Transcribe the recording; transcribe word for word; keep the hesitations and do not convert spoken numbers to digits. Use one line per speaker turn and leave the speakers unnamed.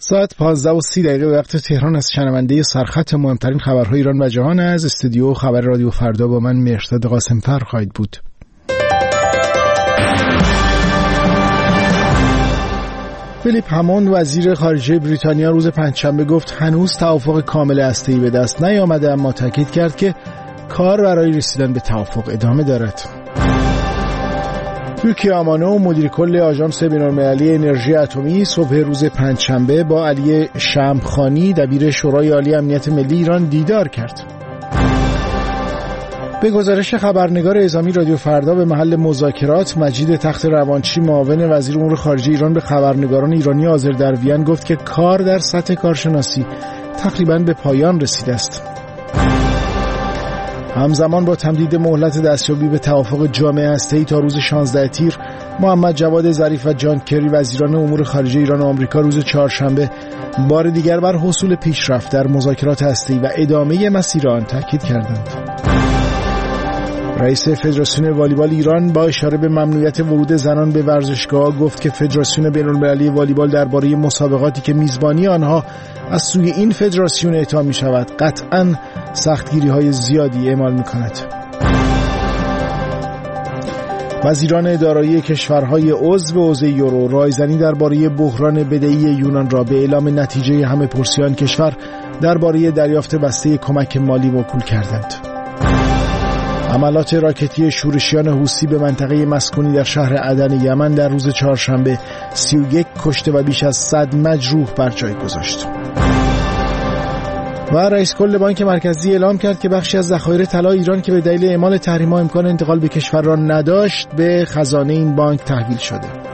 ساعت پانزده و سی دقیقه وقت تهران از شنونده سرخط مهمترین خبرهای ایران و جهان از استودیو خبر رادیو فردا با من مهرداد قاسم‌فر خواهید بود. فیلیپ هموند وزیر خارجه بریتانیا روز پنجشنبه گفت هنوز توافق کامل هسته‌ای به دست نیامده، اما تاکید کرد که کار برای رسیدن به توافق ادامه دارد. یوکی آمانو مدیر کل آژانس بین‌المللی انرژی اتمی صبح روز پنجشنبه با علی شمخانی دبیر شورای عالی امنیت ملی ایران دیدار کرد. به گزارش خبرنگار اعزامی رادیو فردا به محل مذاکرات مجید تخت روانچی معاون وزیر امور خارجه ایران به خبرنگاران ایرانی حاضر در وین گفت که کار در سطح کارشناسی تقریباً به پایان رسیده است. همزمان با تمدید مهلت دستیابی به توافق جامع هسته‌ای تا روز شانزده تیر، محمد جواد ظریف و جان کری وزیران امور خارجه ایران و آمریکا روز چهارشنبه بار دیگر بر حصول پیشرفت در مذاکرات هسته‌ای و ادامه مسیر آن تاکید کردند. رئیس فدراسیون والیبال ایران با اشاره به ممنوعیت ورود زنان به ورزشگاه گفت که فدراسیون بین‌المللی والیبال درباره مسابقاتی که میزبانی آنها از سوی این فدراسیون اعطا می شود قطعاً سختگیری‌های زیادی اعمال می‌کند. وزیران دارایی کشورهای عضو حوزه یورو رایزنی درباره بحران بدهی یونان را به اعلام نتیجه همه پرسیان کشور درباره دریافت بسته کمک مالی موکول کردند. حملات راکتی شورشیان حوثی به منطقه مسکونی در شهر عدن یمن در روز چهارشنبه سی و یک کشته و بیش از صد مجروح بر جای گذاشت. و رئیس کل بانک مرکزی اعلام کرد که بخشی از ذخایر طلا ایران که به دلیل اعمال تحریم‌ها امکان انتقال به کشور را نداشت به خزانه این بانک تحویل شده.